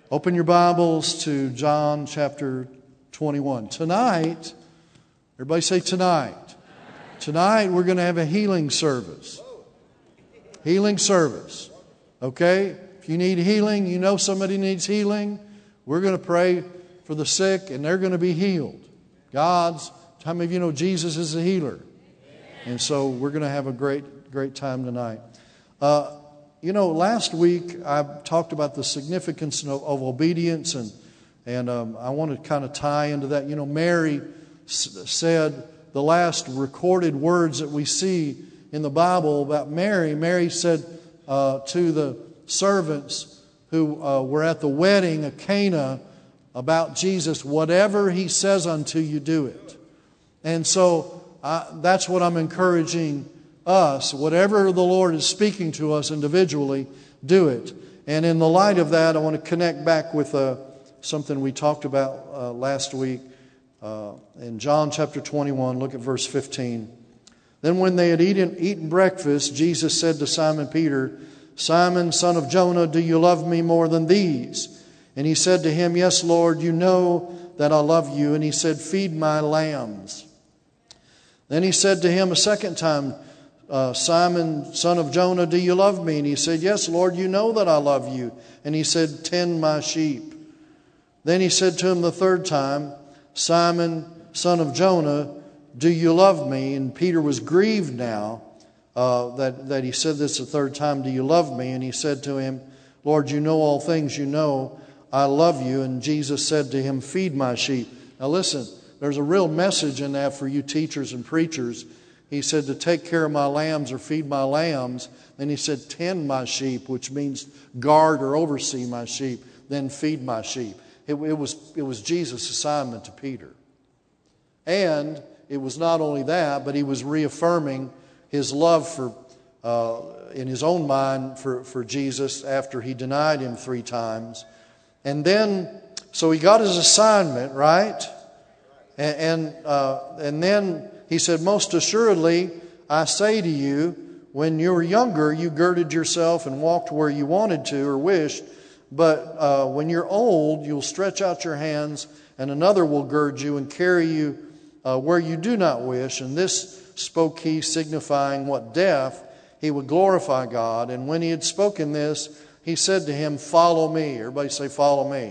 Open your Bibles to John chapter 21. Tonight, everybody say tonight. Tonight we're going to have a healing service. Healing service. Okay? If you need healing, you know somebody needs healing, we're going to pray for the sick and they're going to be healed. How many of you know Jesus is a healer? And so we're going to have a great time tonight. Last week I talked about the significance of obedience, and I want to kind of tie into that. Mary said the last recorded words that we see in the Bible about Mary. Mary said to the servants who were at the wedding at Cana about Jesus, "Whatever He says unto you, do it." And so that's what I'm encouraging us. Whatever the Lord is speaking to us individually, do it. And in the light of that, I want to connect back with something we talked about last week. In John chapter 21, look at verse 15. Then when they had eaten breakfast, Jesus said to Simon Peter, "Simon, son of Jonah, do you love me more than these?" And he said to him, "Yes, Lord, you know that I love you." And he said, "Feed my lambs." Then he said to him a second time, "Simon, son of Jonah, do you love me?" And he said, "Yes, Lord, you know that I love you." And he said, "Tend my sheep." Then he said to him the third time, "Simon, son of Jonah, do you love me?" And Peter was grieved now that he said this the third time, "Do you love me?" And he said to him, "Lord, you know all things, you know I love you." And Jesus said to him, "Feed my sheep." Now listen, there's a real message in that for you teachers and preachers. He said to take care of my lambs or feed my lambs. Then he said tend my sheep, which means guard or oversee my sheep. Then feed my sheep. It was Jesus' assignment to Peter. And it was not only that, but he was reaffirming his love for, in his own mind for Jesus after he denied him 3 times. And then, so he got his assignment, right? And then he said, "Most assuredly, I say to you, when you were younger, you girded yourself and walked where you wanted to or wished. But when you're old, you'll stretch out your hands, and another will gird you and carry you where you do not wish." And this spoke he, signifying what death he would glorify God. And when he had spoken this, he said to him, "Follow me." Everybody say, "Follow me."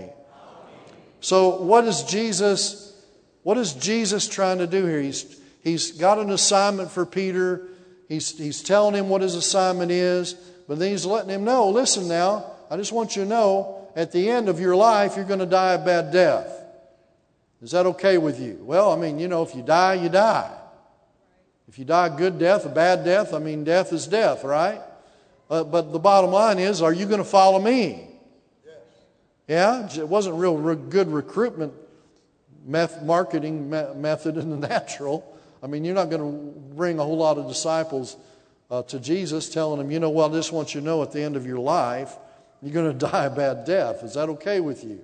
So what is Jesus trying to do here? He's got an assignment for Peter. He's telling him what his assignment is. But then he's letting him know, listen now, I just want you to know, at the end of your life, you're going to die a bad death. Is that okay with you? Well, if you die, you die. If you die a good death, a bad death, death is death, right? But the bottom line is, are you going to follow me? Yes. Yeah? It wasn't real good recruitment marketing method in the natural. You're not going to bring a whole lot of disciples to Jesus telling them, I just want you to know at the end of your life, you're going to die a bad death. Is that okay with you?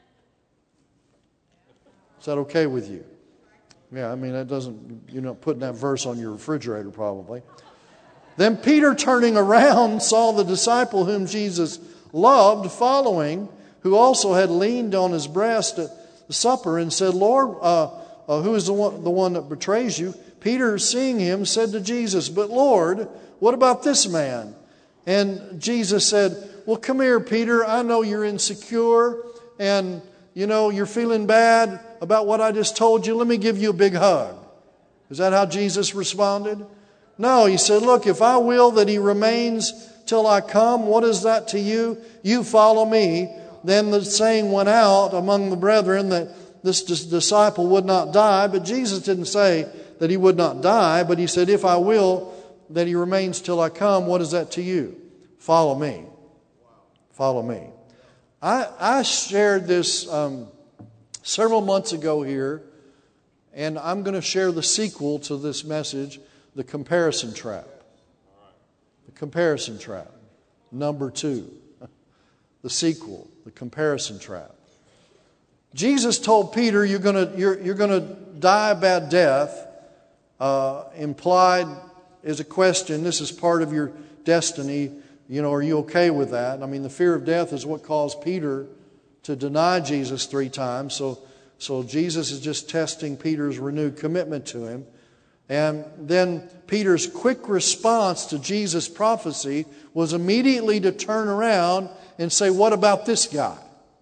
Is that okay with you? Yeah, that doesn't, you're not putting that verse on your refrigerator probably. Then Peter, turning around, saw the disciple whom Jesus loved following, who also had leaned on his breast at the supper, and said, "Lord, who is the one that betrays you?" Peter, seeing him, said to Jesus, "But Lord, what about this man?" And Jesus said, "Well, come here, Peter. I know you're insecure and, you're feeling bad about what I just told you. Let me give you a big hug." Is that how Jesus responded? No, he said, "Look, if I will that he remains till I come, what is that to you? You follow me." Then the saying went out among the brethren that this disciple would not die. But Jesus didn't say that he would not die, but he said, "If I will that he remains till I come, what is that to you? Follow me." Follow me. I shared this several months ago here, and I'm going to share the sequel to this message, the comparison trap. The comparison trap. Number 2. The sequel, the comparison trap. Jesus told Peter, you're going to die a bad death. Implied is a question. This is part of your destiny. Are you okay with that? The fear of death is what caused Peter to deny Jesus 3 times. So Jesus is just testing Peter's renewed commitment to him. And then Peter's quick response to Jesus' prophecy was immediately to turn around and say, what about this guy?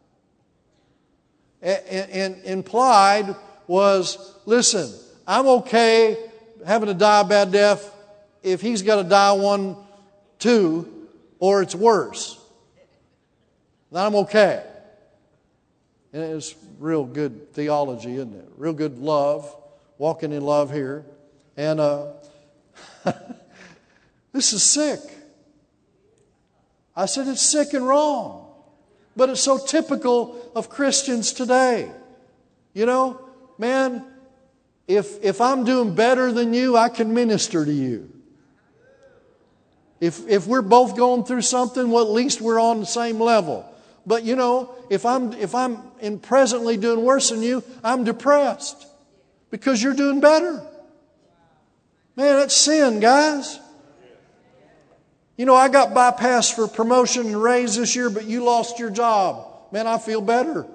And implied was, listen, I'm okay having to die a bad death if he's got to die one too, or it's worse. Then I'm okay. And it's real good theology, isn't it? Real good love, walking in love here. And this is sick. I said it's sick and wrong. But it's so typical of Christians today. You know, man, if I'm doing better than you, I can minister to you. If we're both going through something, well, at least we're on the same level. But you know, if I'm presently doing worse than you, I'm depressed because you're doing better. Man, that's sin, guys. You know, I got bypassed for promotion and raise this year, but you lost your job. Man, I feel better.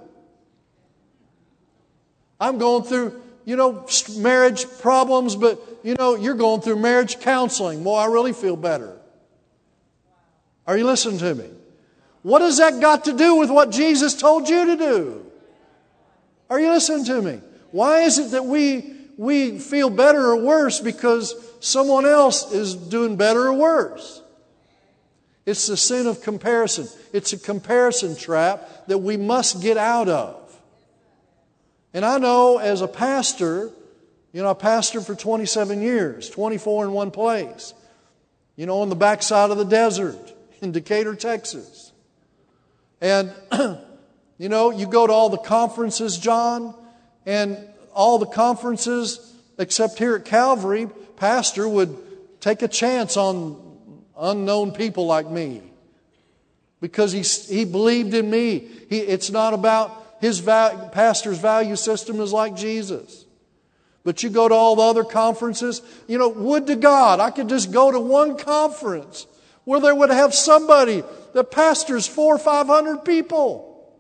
I'm going through, marriage problems, but, you're going through marriage counseling. Well, I really feel better. Are you listening to me? What has that got to do with what Jesus told you to do? Are you listening to me? Why is it that we feel better or worse because someone else is doing better or worse? It's the sin of comparison. It's a comparison trap that we must get out of. And I know as a pastor, I pastored for 27 years, 24 in one place. On the backside of the desert in Decatur, Texas. And, you go to all the conferences, John, and all the conferences, except here at Calvary, pastor would take a chance on unknown people like me because he believed in me. It's not about his pastor's value system is like Jesus. But you go to all the other conferences, would to God I could just go to one conference where they would have somebody that pastors 400 or 500 people.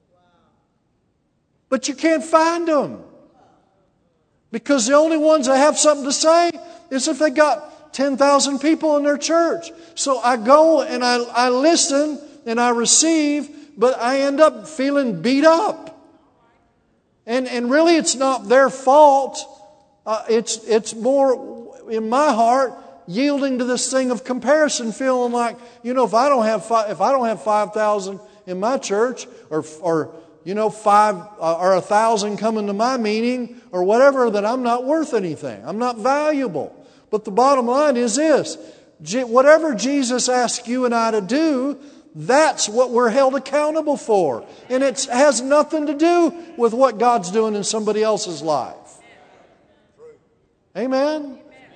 But you can't find them because the only ones that have something to say is if they got 10,000 people in their church. So I go and I listen and I receive, but I end up feeling beat up. And really it's not their fault. It's more in my heart yielding to this thing of comparison, feeling like, if I don't have 5,000 in my church or 5 or 1,000 coming to my meeting or whatever, that I'm not worth anything. I'm not valuable. But the bottom line is this: whatever Jesus asks you and I to do, that's what we're held accountable for. And it has nothing to do with what God's doing in somebody else's life. Amen?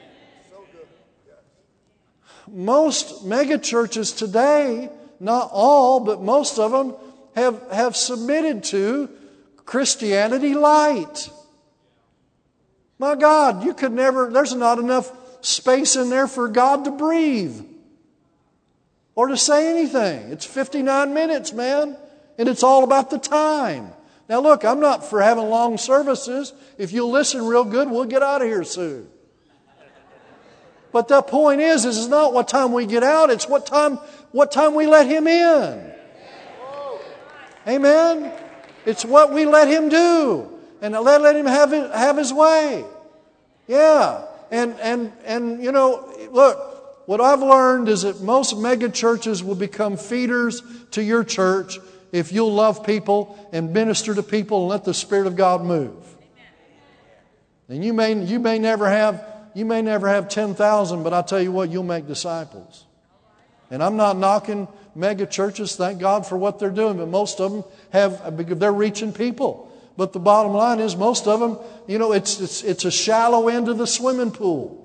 Most mega churches today, not all, but most of them, have submitted to Christianity light. My God, there's not enough space in there for God to breathe or to say anything. It's 59 minutes, man, and it's all about the time. Now look, I'm not for having long services. If you'll listen real good, we'll get out of here soon. But the point is it's not what time we get out, it's what time we let Him in. Amen? It's what we let Him do. And let Him have His way. Yeah. And look, what I've learned is that most mega churches will become feeders to your church if you'll love people and minister to people and let the Spirit of God move. And you may never have 10,000, but I tell you what, you'll make disciples. And I'm not knocking mega churches, thank God for what they're doing, but most of them they're reaching people. But the bottom line is most of them, it's a shallow end of the swimming pool.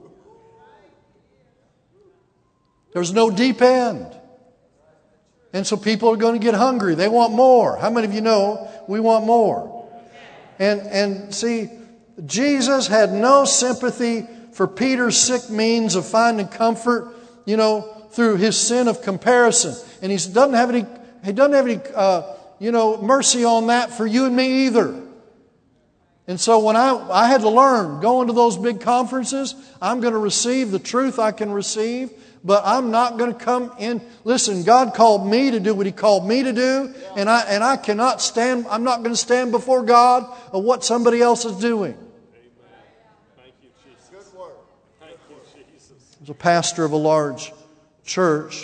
There's no deep end. And so people are going to get hungry. They want more. How many of you know we want more? And see, Jesus had no sympathy for Peter's sick means of finding comfort, through his sin of comparison. And he doesn't have any mercy on that for you and me either. And so when I had to learn, going to those big conferences, I'm going to receive the truth I can receive, but I'm not going to come in. Listen, God called me to do what He called me to do, and I cannot stand, I'm not going to stand before God of what somebody else is doing. Thank you, Jesus. Good word. Thank you, Jesus. I was a pastor of a large church.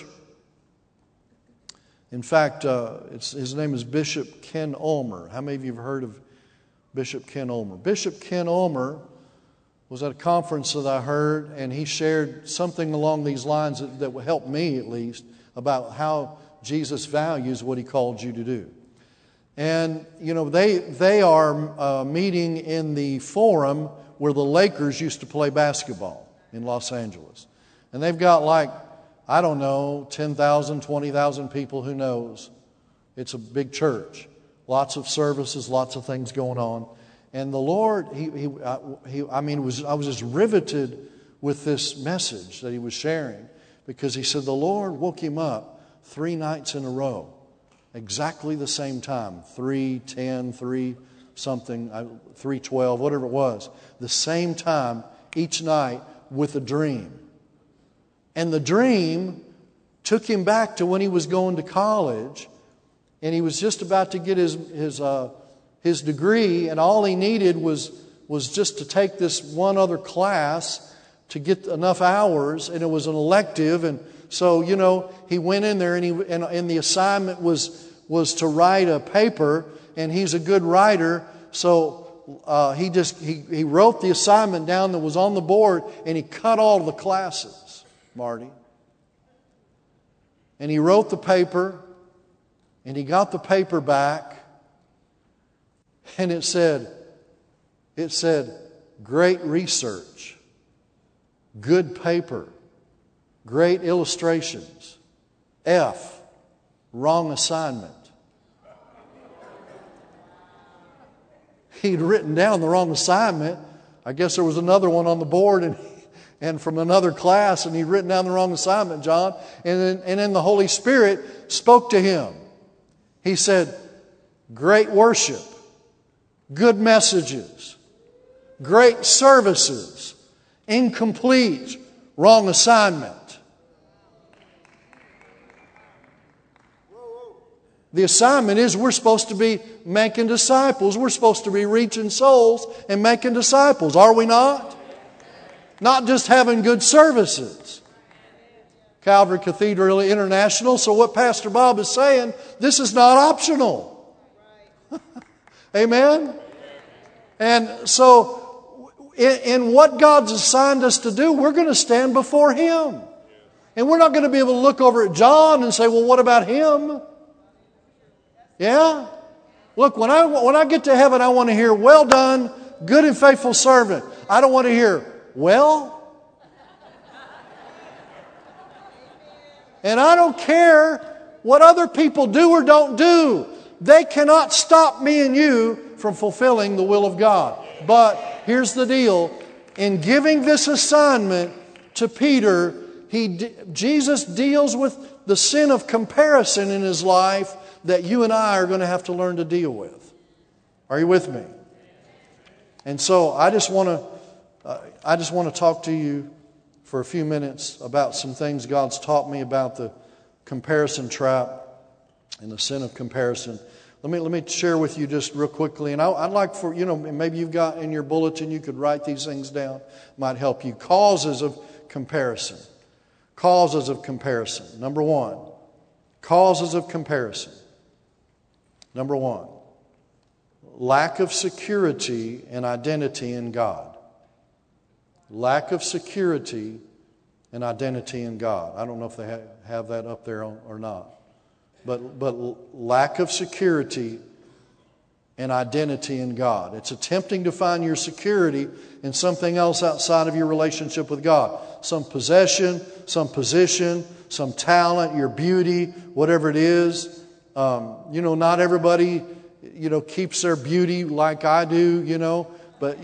In fact, his name is Bishop Ken Ulmer. How many of you have heard of Bishop Ken Ulmer? Bishop Ken Ulmer was at a conference that I heard, and he shared something along these lines that would help me at least about how Jesus values what He called you to do. And, they are meeting in the forum where the Lakers used to play basketball in Los Angeles. And they've got 10,000, 20,000 people, who knows. It's a big church. Lots of services, lots of things going on. And the Lord, I was just riveted with this message that he was sharing, because he said the Lord woke him up 3 nights in a row, exactly the same time, 3:10, 3 something, 3:12, whatever it was, the same time each night with a dream. And the dream took him back to when he was going to college, and he was just about to get his degree, and all he needed was just to take this one other class to get enough hours, and it was an elective. And so, he went in there, and the assignment was to write a paper, and he's a good writer, so he wrote the assignment down that was on the board, and he cut all the classes, Marty. And he wrote the paper, and he got the paper back, and it said, great research, good paper, great illustrations, F, wrong assignment. He'd written down the wrong assignment. I guess there was another one on the board, and from another class, and he'd written down the wrong assignment, John. And then the Holy Spirit spoke to him. He said, great worship, good messages, great services, incomplete, wrong assignment. The assignment is we're supposed to be making disciples. We're supposed to be reaching souls and making disciples, are we not? Not just having good services. Calvary Cathedral International. So what Pastor Bob is saying, this is not optional. Amen? And so in what God's assigned us to do, we're going to stand before Him. And we're not going to be able to look over at John and say, well, what about him? Yeah? Look, when I get to heaven, I want to hear, well done, good and faithful servant. I don't want to hear, well? And I don't care what other people do or don't do. They cannot stop me and you from fulfilling the will of God. But here's the deal. In giving this assignment to Peter, Jesus deals with the sin of comparison in his life that you and I are going to have to learn to deal with. Are you with me? And so I just want to talk to you for a few minutes about some things God's taught me about the comparison trap and the sin of comparison. Let me share with you just real quickly, and I'd like for, maybe you've got in your bulletin, you could write these things down. Might help you. Causes of comparison. Causes of comparison. Number one, causes of comparison. Number one, lack of security and identity in God. Lack of security and identity in God. I don't know if they have that up there or not. But lack of security and identity in God. It's attempting to find your security in something else outside of your relationship with God. Some possession, some position, some talent, your beauty, whatever it is. Not everybody, keeps their beauty like I do, but,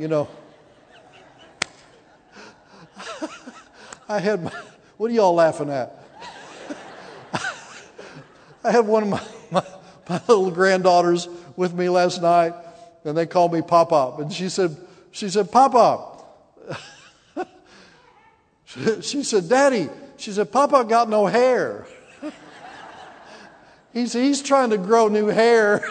what are y'all laughing at? I had one my little granddaughter's with me last night, and they called me Pop-Up. And she said, Pop-Up. She said, Daddy, she said, Pop-Up got no hair. He's trying to grow new hair.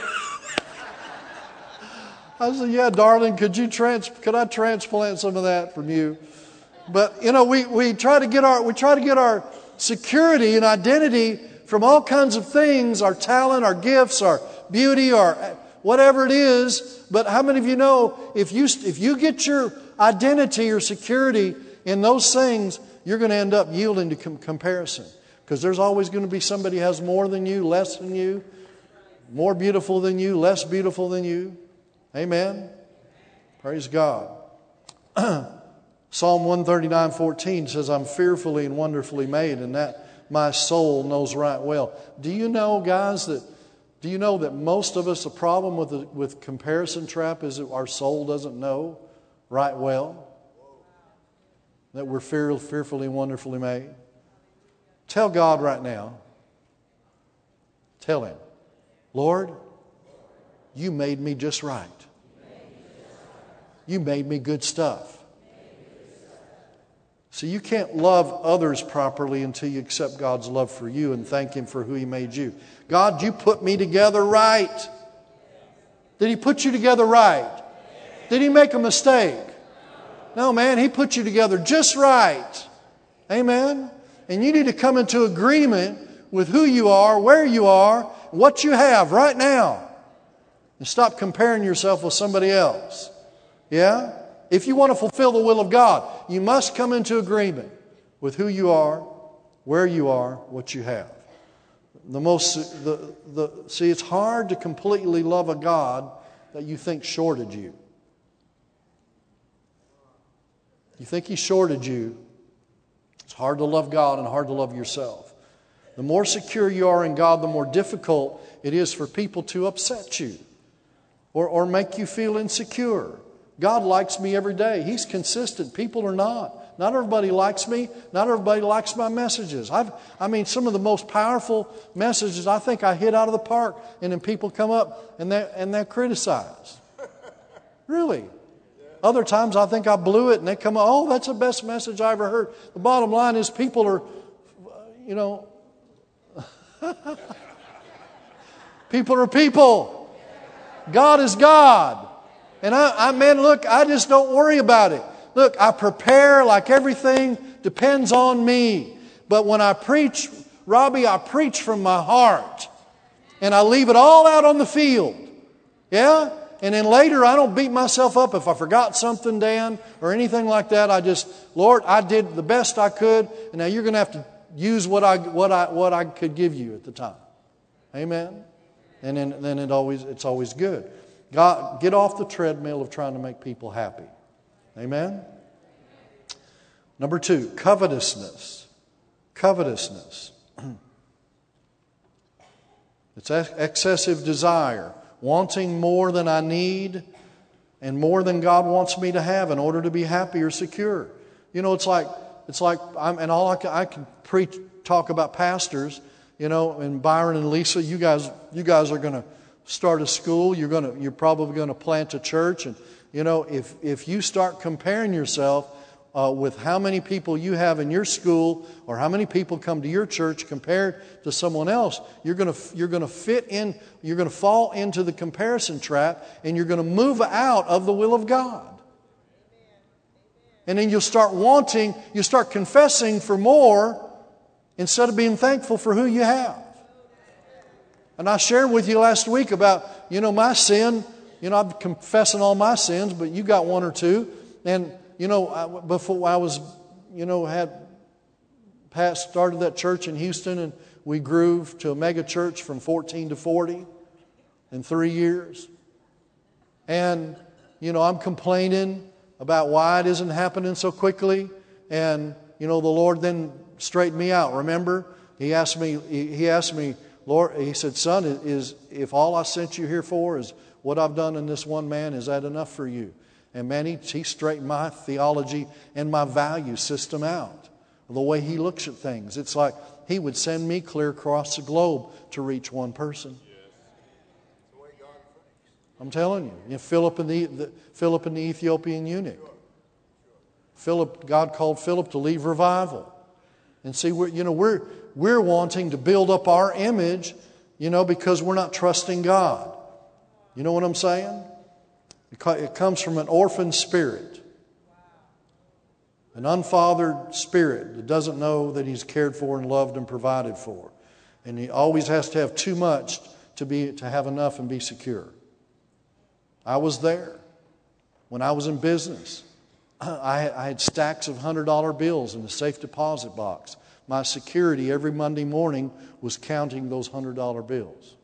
I said, yeah, darling, could I transplant some of that from you? But, we try to get our security and identity from all kinds of things, our talent, our gifts, our beauty, our whatever it is. But how many of you know if you get your identity or security in those things, you're going to end up yielding to comparison? Because there's always going to be somebody who has more than you, less than you, more beautiful than you, less beautiful than you. Amen. Praise God. Psalm 139:14 says, I'm fearfully and wonderfully made, and that my soul knows right well. Do you know, guys, that most of us, the problem with comparison trap is that our soul doesn't know right well? That we're fearfully and wonderfully made? Tell God right now. Tell Him, Lord, you made me just right. You made me good stuff. So you can't love others properly until you accept God's love for you and thank Him for who He made you. God, you put me together right. Did He put you together right? Did He make a mistake? No, man, He put you together just right. Amen? And you need to come into agreement with who you are, where you are, what you have right now. And stop comparing yourself with somebody else. Yeah? If you want to fulfill the will of God, you must come into agreement with who you are, where you are, what you have. See, it's hard to completely love a God that you think shorted you. You think He shorted you. It's hard to love God and hard to love yourself. The more secure you are in God, the more difficult it is for people to upset you or make you feel insecure. God likes me every day. He's consistent. People are not. Not everybody likes me. Not everybody likes my messages. Some of the most powerful messages I think I hit out of the park, and then people come up and they criticize. Really. Other times I think I blew it and they come up, oh, that's the best message I ever heard. The bottom line is people are, people are people. God is God. And I just don't worry about it. Look, I prepare like everything depends on me. But when I preach, Robbie, I preach from my heart. And I leave it all out on the field. Yeah? And then later I don't beat myself up if I forgot something, Dan, or anything like that. Lord, I did the best I could, and now you're going to have to use what I could give you at the time. Amen? And then it's always good. God, get off the treadmill of trying to make people happy. Amen? Number 2, covetousness. Covetousness. It's excessive desire, wanting more than I need and more than God wants me to have in order to be happy or secure. It's like I can talk about pastors, and Byron and Lisa, you guys are going to start a school. You're probably going to plant a church, and if you start comparing yourself with how many people you have in your school or how many people come to your church compared to someone else, you're going to fall into the comparison trap, and you're going to move out of the will of God. And then you'll start confessing for more instead of being thankful for who you have. And I shared with you last week about, my sin. I'm confessing all my sins, but you got one or two. And, before I was, started that church in Houston, and we grew to a mega church from 14 to 40 in 3 years. And, I'm complaining about why it isn't happening so quickly. And, the Lord then straightened me out. Remember? He asked me, Lord, He said, son, if all I sent you here for is what I've done in this one man, is that enough for you? And man, He straightened my theology and my value system out. The way He looks at things. It's like He would send me clear across the globe to reach one person. I'm telling you. Philip and the Ethiopian eunuch. God called Philip to lead revival. And see, we're wanting to build up our image, because we're not trusting God. You know what I'm saying? It comes from an orphan spirit. An unfathered spirit that doesn't know that he's cared for and loved and provided for. And he always has to have too much to have enough and be secure. I was there. When I was in business, I had stacks of $100 bills in the safe deposit box. My security every Monday morning was counting those $100 bills.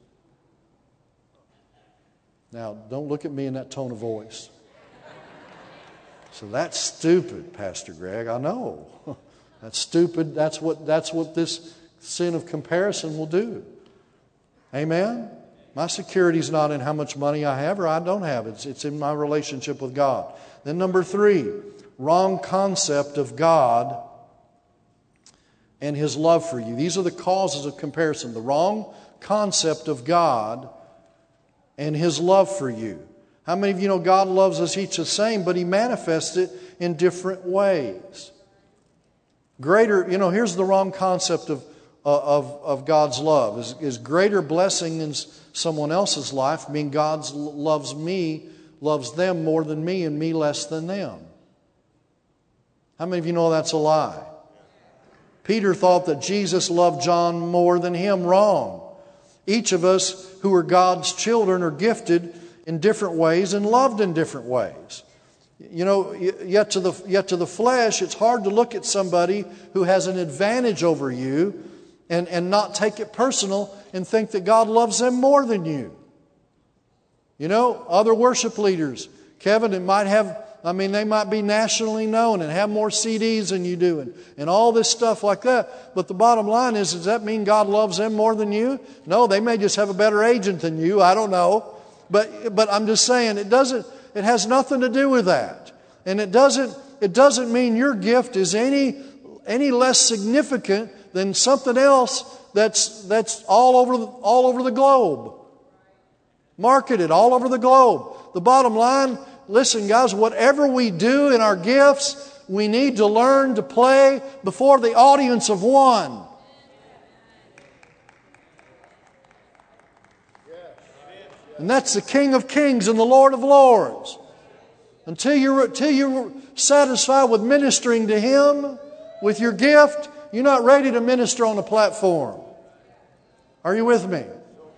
Now, don't look at me in that tone of voice. So that's stupid, Pastor Greg. I know. That's stupid. That's what this sin of comparison will do. Amen? My security is not in how much money I have or I don't have. It's in my relationship with God. Then number 3, wrong concept of God and His love for you. These are the causes of comparison. The wrong concept of God and His love for you. How many of you know God loves us each the same, but He manifests it in different ways? Here's the wrong concept of God's love. Is greater blessing in someone else's life mean God loves them more than me and me less than them? How many of you know that's a lie? Peter thought that Jesus loved John more than him. Wrong. Each of us who are God's children are gifted in different ways and loved in different ways. Yet to the flesh, it's hard to look at somebody who has an advantage over you and not take it personal and think that God loves them more than you. Other worship leaders, Kevin, they might be nationally known and have more CDs than you do and all this stuff like that. But the bottom line is, does that mean God loves them more than you? No, they may just have a better agent than you. I don't know. But I'm just saying it has nothing to do with that. And it doesn't mean your gift is any less significant than something else that's all over the globe. Marketed all over the globe. The bottom line, listen guys, whatever we do in our gifts, we need to learn to play before the audience of one. And that's the King of Kings and the Lord of Lords. Until you're satisfied with ministering to Him with your gift, you're not ready to minister on the platform. Are you with me?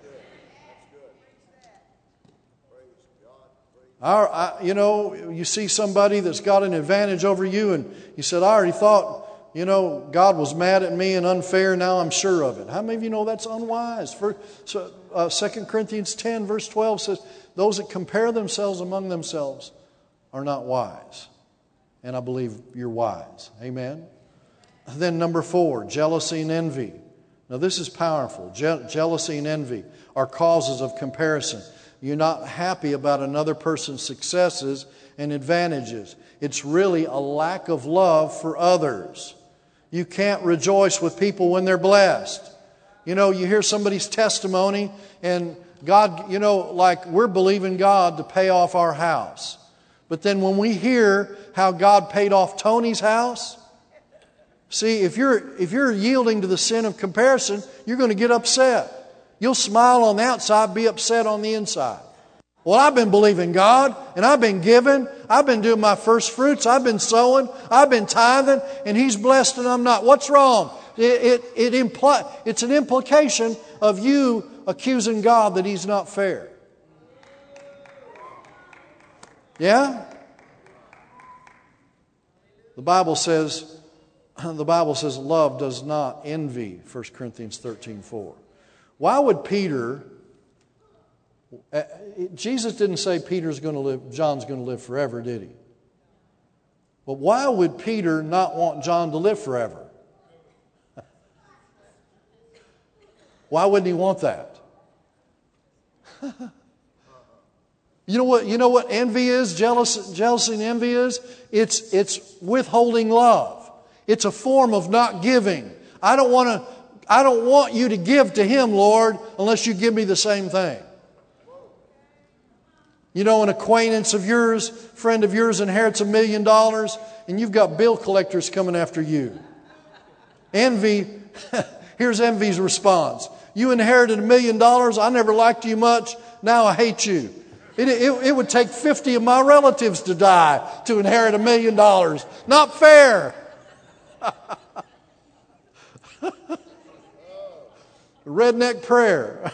You see somebody that's got an advantage over you and you said, I already thought, God was mad at me and unfair. Now I'm sure of it. How many of you know that's unwise? 2 Corinthians 10 verse 12 says, those that compare themselves among themselves are not wise. And I believe you're wise. Amen. Then number 4, jealousy and envy. Now this is powerful. Jealousy and envy are causes of comparison. You're not happy about another person's successes and advantages. It's really a lack of love for others. You can't rejoice with people when they're blessed. You hear somebody's testimony and God, like we're believing God to pay off our house. But then when we hear how God paid off Tony's house, see, if you're yielding to the sin of comparison, you're going to get upset. You'll smile on the outside, be upset on the inside. Well, I've been believing God, and I've been giving. I've been doing my first fruits. I've been sowing. I've been tithing, and He's blessed and I'm not. What's wrong? It's an implication of you accusing God that He's not fair. Yeah? The Bible says love does not envy, 1 Corinthians 13:4. Why would Peter... Jesus didn't say John's going to live forever, did He? But why would Peter not want John to live forever? Why wouldn't he want that? You know what envy is? Jealousy and envy is? It's withholding love. It's a form of not giving. I don't want you to give to Him, Lord, unless you give me the same thing. You know, an acquaintance of yours, friend of yours inherits $1 million and you've got bill collectors coming after you. Envy, here's envy's response. You inherited $1 million. I never liked you much. Now I hate you. It would take 50 of my relatives to die to inherit $1 million. Not fair. Redneck prayer.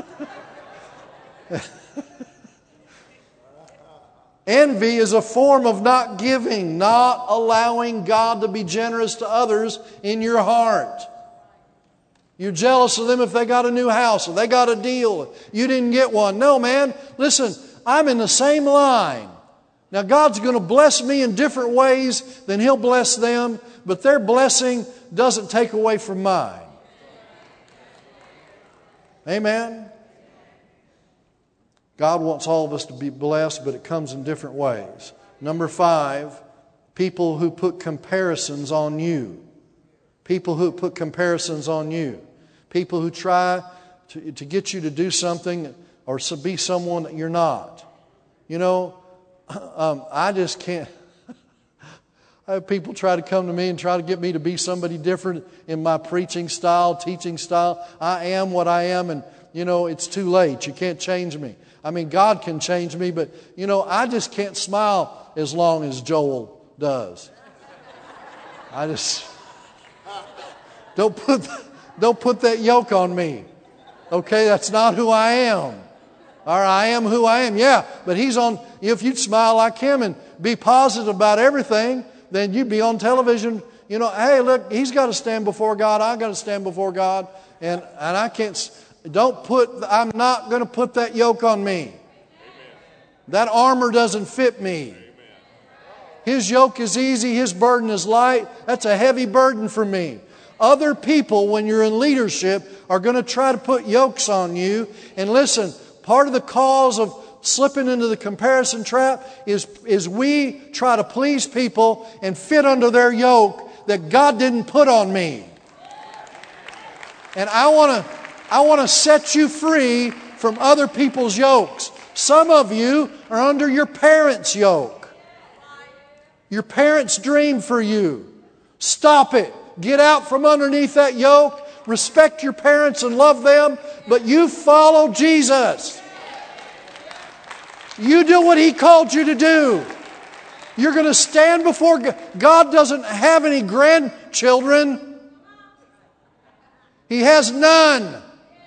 Envy is a form of not giving, not allowing God to be generous to others in your heart. You're jealous of them if they got a new house or they got a deal. You didn't get one. No, man. Listen, I'm in the same line. Now, God's going to bless me in different ways than He'll bless them, but their blessing doesn't take away from mine. Amen? God wants all of us to be blessed, but it comes in different ways. Number 5, people who put comparisons on you. People who put comparisons on you. People who try to get you to do something or to be someone that you're not. You know, I just can't. I have people try to come to me and try to get me to be somebody different in my preaching style, teaching style. I am what I am, and, you know, it's too late. You can't change me. I mean, God can change me, but, you know, I just can't smile as long as Joel does. I just... Don't put that yoke on me. Okay, that's not who I am. Or I am who I am. Yeah, but he's on... If you'd smile like him and be positive about everything, then you'd be on television. You know, hey, look, he's got to stand before God. I got to stand before God. And I can't... I'm not going to put that yoke on me. Amen. That armor doesn't fit me. Amen. His yoke is easy. His burden is light. That's a heavy burden for me. Other people, when you're in leadership, are going to try to put yokes on you. And listen, part of the cause of slipping into the comparison trap is we try to please people and fit under their yoke that God didn't put on me. And I want to set you free from other people's yokes. Some of you are under your parents' yoke. Your parents' dream for you. Stop it. Get out from underneath that yoke. Respect your parents and love them, but you follow Jesus. You do what He called you to do. You're going to stand before God. God doesn't have any grandchildren. He has none.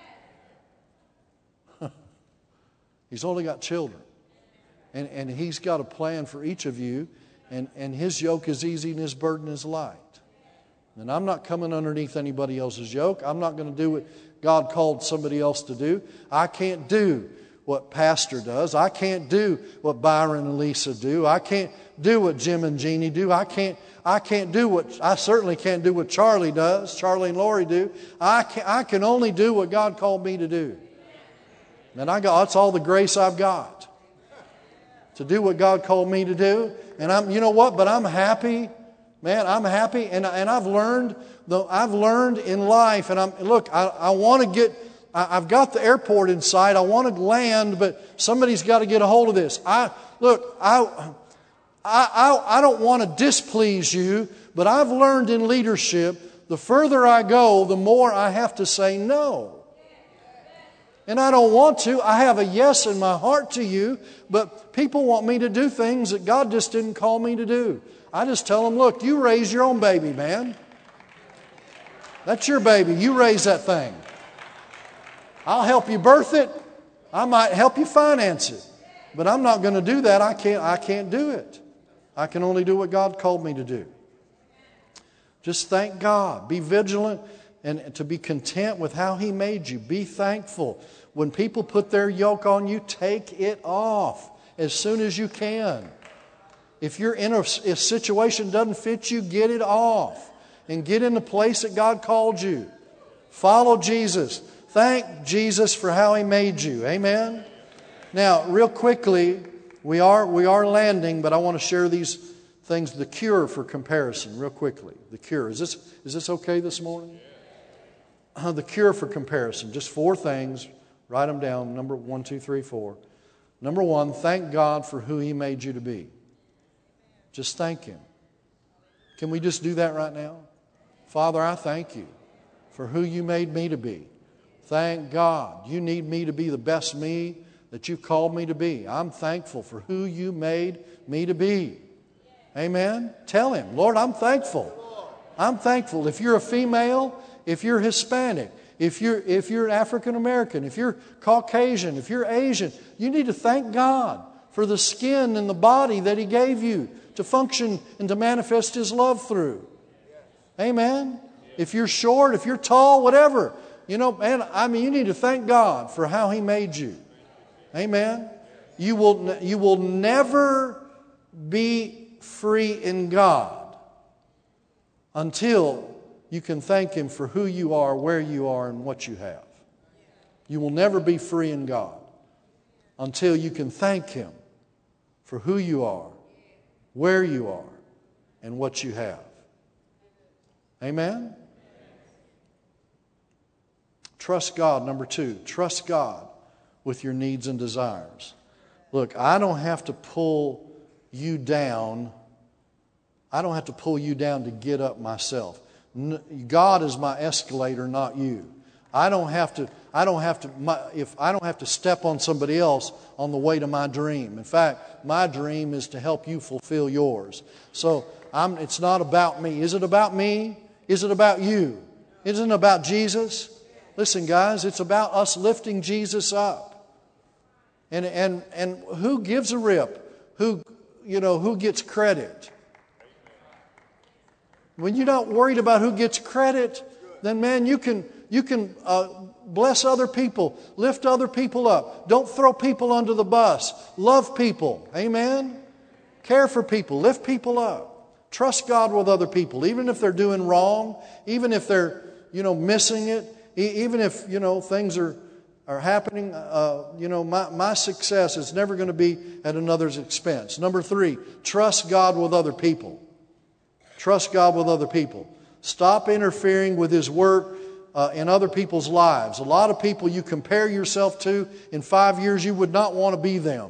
He's only got children. And He's got a plan for each of you. And His yoke is easy and His burden is light. And I'm not coming underneath anybody else's yoke. I'm not going to do what God called somebody else to do. I can't do what Pastor does. I can't do what Byron and Lisa do. I can't do what Jim and Jeannie do. I certainly can't do what Charlie does, Charlie and Lori do. I can only do what God called me to do. And that's all the grace I've got to do what God called me to do. And you know what? But I'm happy. Man, I'm happy, and I've learned in life, and I want to get. I've got the airport in sight. I want to land, but somebody's got to get a hold of this. I don't want to displease you, but I've learned in leadership, the further I go, the more I have to say no. And I don't want to. I have a yes in my heart to you, but people want me to do things that God just didn't call me to do. I just tell them, look, you raise your own baby, man. That's your baby. You raise that thing. I'll help you birth it. I might help you finance it. But I'm not going to do that. I can't do it. I can only do what God called me to do. Just thank God. Be vigilant and to be content with how He made you. Be thankful. When people put their yoke on you, take it off as soon as you can. If you're in a situation that doesn't fit you, get it off and get in the place that God called you. Follow Jesus. Thank Jesus for how He made you. Amen? Now, real quickly, we are landing, but I want to share these things. The cure for comparison, real quickly. The cure. Is this okay this morning? The cure for comparison. Just 4 things. Write them down. Number 1, 2, 3, 4. Number one, thank God for who He made you to be. Just thank Him. Can we just do that right now? Father, I thank You for who You made me to be. Thank God. You need me to be the best me that You've called me to be. I'm thankful for who You made me to be. Amen? Tell Him, Lord, I'm thankful. I'm thankful. If you're a female, if you're Hispanic, if you're African American, if you're Caucasian, if you're Asian, you need to thank God for the skin and the body that He gave you to function and to manifest His love through. Amen? If you're short, if you're tall, whatever, you need to thank God for how He made you. Amen? You will never be free in God until you can thank Him for who you are, where you are, and what you have. You will never be free in God until you can thank Him for who you are, where you are, and what you have. Amen? Trust God. Number two, trust God with your needs and desires. Look, I don't have to pull you down. I don't have to pull you down to get up myself. God is my escalator, not you. I don't have to step on somebody else on the way to my dream. In fact, my dream is to help you fulfill yours. So it's not about me. Is it about me? Is it about you? Isn't it about Jesus? Listen, guys, it's about us lifting Jesus up. And who gives a rip? Who gets credit? When you're not worried about who gets credit, then man, you can bless other people, lift other people up. Don't throw people under the bus. Love people. Amen? Care for people. Lift people up. Trust God with other people, even if they're doing wrong, even if they're, missing it, even if, things are happening. My success is never going to be at another's expense. Number three, trust God with other people. Trust God with other people. Stop interfering with His work in other people's lives. A lot of people you compare yourself to, in 5 years you would not want to be them.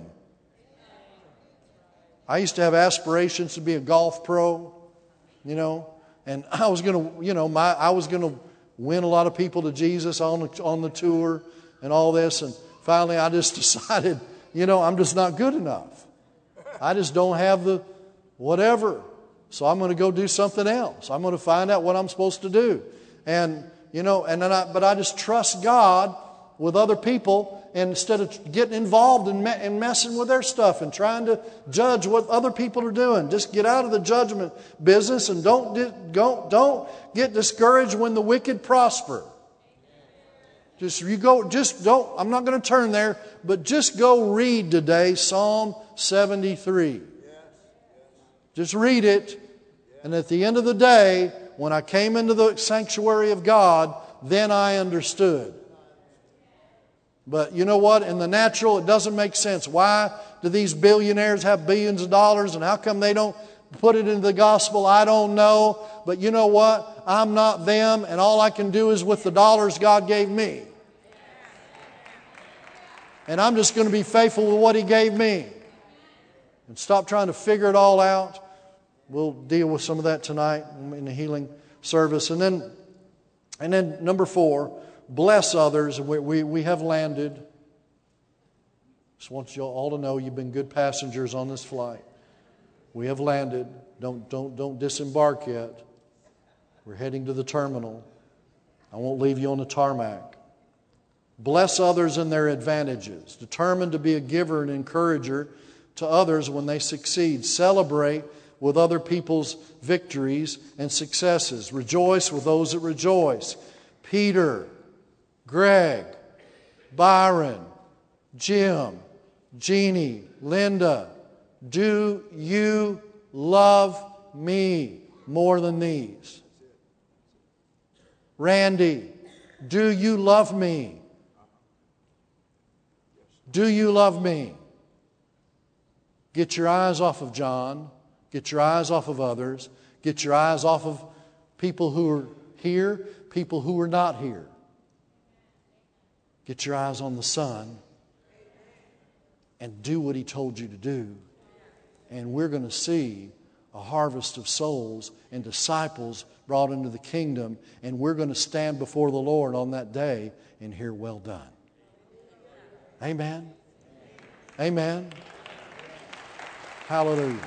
I used to have aspirations to be a golf pro, and I was going to, win a lot of people to Jesus on the tour and all this. And finally, I just decided, I'm just not good enough. I just don't have the whatever. So I'm going to go do something else. I'm going to find out what I'm supposed to do. But I just trust God with other people, and instead of getting involved and messing with their stuff and trying to judge what other people are doing. Just get out of the judgment business and don't get discouraged when the wicked prosper. I'm not going to turn there, but just go read today Psalm 73. Just read it. And at the end of the day, when I came into the sanctuary of God, then I understood. But you know what? In the natural, it doesn't make sense. Why do these billionaires have billions of dollars, and how come they don't put it into the gospel? I don't know. But you know what? I'm not them, and all I can do is with the dollars God gave me. And I'm just going to be faithful with what He gave me. And stop trying to figure it all out. We'll deal with some of that tonight in the healing service. And then number 4, bless others. We have landed. Just want you all to know you've been good passengers on this flight. We have landed. Don't disembark yet. We're heading to the terminal. I won't leave you on the tarmac. Bless others in their advantages. Determined to be a giver and encourager to others when they succeed. Celebrate with other people's victories and successes. Rejoice with those that rejoice. Peter, Greg, Byron, Jim, Jeannie, Linda, do you love me more than these? Randy, do you love me? Do you love me? Get your eyes off of John. Get your eyes off of others. Get your eyes off of people who are here, people who are not here. Get your eyes on the Son. and do what He told you to do. And we're going to see a harvest of souls and disciples brought into the kingdom, and we're going to stand before the Lord on that day and hear, well done. Amen. Amen. Hallelujah.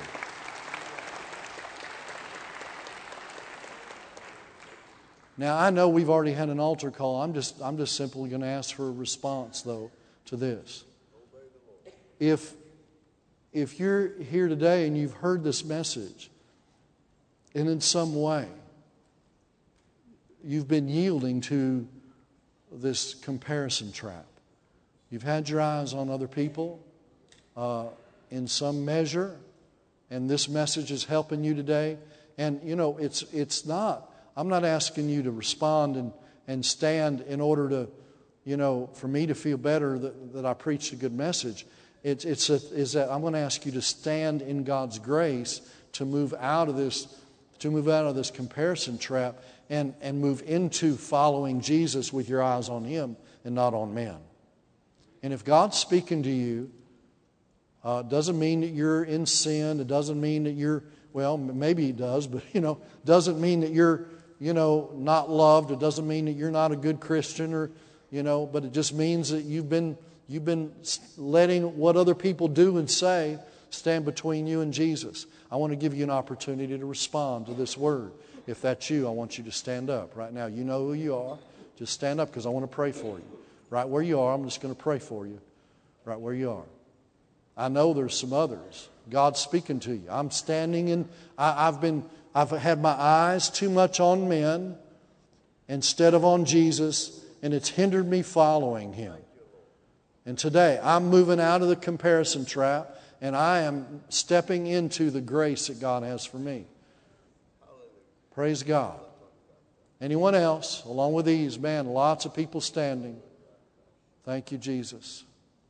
Now, I know we've already had an altar call. I'm just simply going to ask for a response, though, to this. If you're here today and you've heard this message, and in some way you've been yielding to this comparison trap, you've had your eyes on other people in some measure, and this message is helping you today. And, it's not, I'm not asking you to respond and stand in order to, for me to feel better that I preached a good message. It's that I'm going to ask you to stand in God's grace to move out of this comparison trap and move into following Jesus with your eyes on Him and not on men. And if God's speaking to you, doesn't mean that you're in sin. It doesn't mean that you're, well, maybe He does, but doesn't mean that you're not loved. It doesn't mean that you're not a good Christian, or but it just means that you've been letting what other people do and say stand between you and Jesus. I want to give you an opportunity to respond to this word. If that's you, I want you to stand up right now. You know who you are. Just stand up, because I want to pray for you. Right where you are, I'm just going to pray for you. Right where you are. I know there's some others. God's speaking to you. I'm standing in, I've had my eyes too much on men instead of on Jesus, and it's hindered me following Him. And today, I'm moving out of the comparison trap, and I am stepping into the grace that God has for me. Praise God. Anyone else? Along with these, man, lots of people standing. Thank you, Jesus.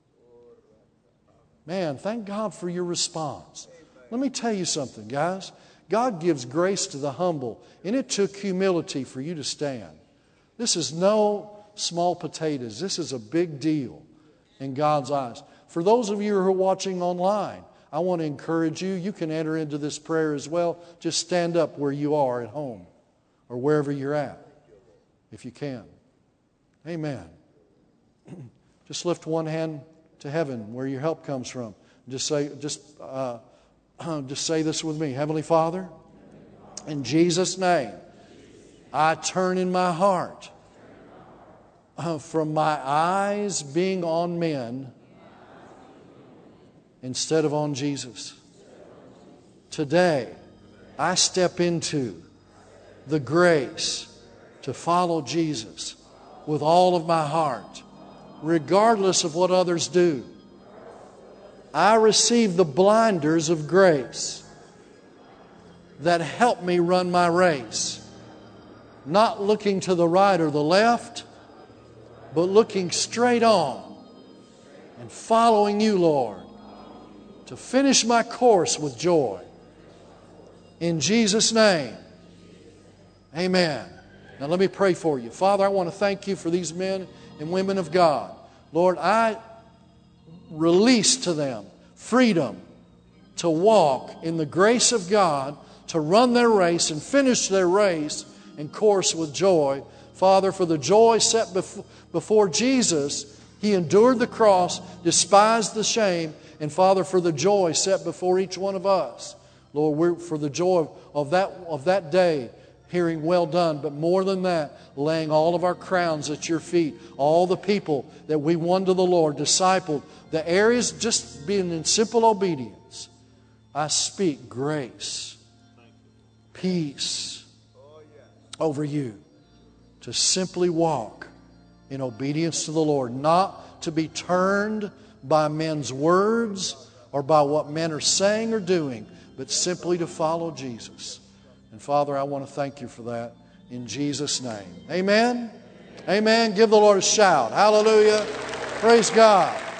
Man, thank God for your response. Let me tell you something, guys. God gives grace to the humble, and it took humility for you to stand. This is no small potatoes. This is a big deal in God's eyes. For those of you who are watching online, I want to encourage you. You can enter into this prayer as well. Just stand up where you are at home or wherever you're at, if you can. Amen. Just lift one hand to heaven where your help comes from. Just say this with me. Heavenly Father, in Jesus' name, I turn in my heart from my eyes being on men instead of on Jesus. Today, I step into the grace to follow Jesus with all of my heart, regardless of what others do. I receive the blinders of grace that help me run my race, not looking to the right or the left, but looking straight on and following you, Lord, to finish my course with joy. In Jesus' name, amen. Now let me pray for you. Father, I want to thank you for these men and women of God. Lord, I release to them freedom to walk in the grace of God, to run their race and finish their race and course with joy. Father, for the joy set before Jesus, He endured the cross, despised the shame, and Father, for the joy set before each one of us, Lord, we're for the joy of that day, hearing well done, but more than that, laying all of our crowns at your feet, all the people that we won to the Lord, discipled, the areas just being in simple obedience. I speak grace, peace over you to simply walk in obedience to the Lord, not to be turned by men's words or by what men are saying or doing, but simply to follow Jesus. And Father, I want to thank you for that in Jesus' name. Amen. Amen. Give the Lord a shout. Hallelujah. Praise God.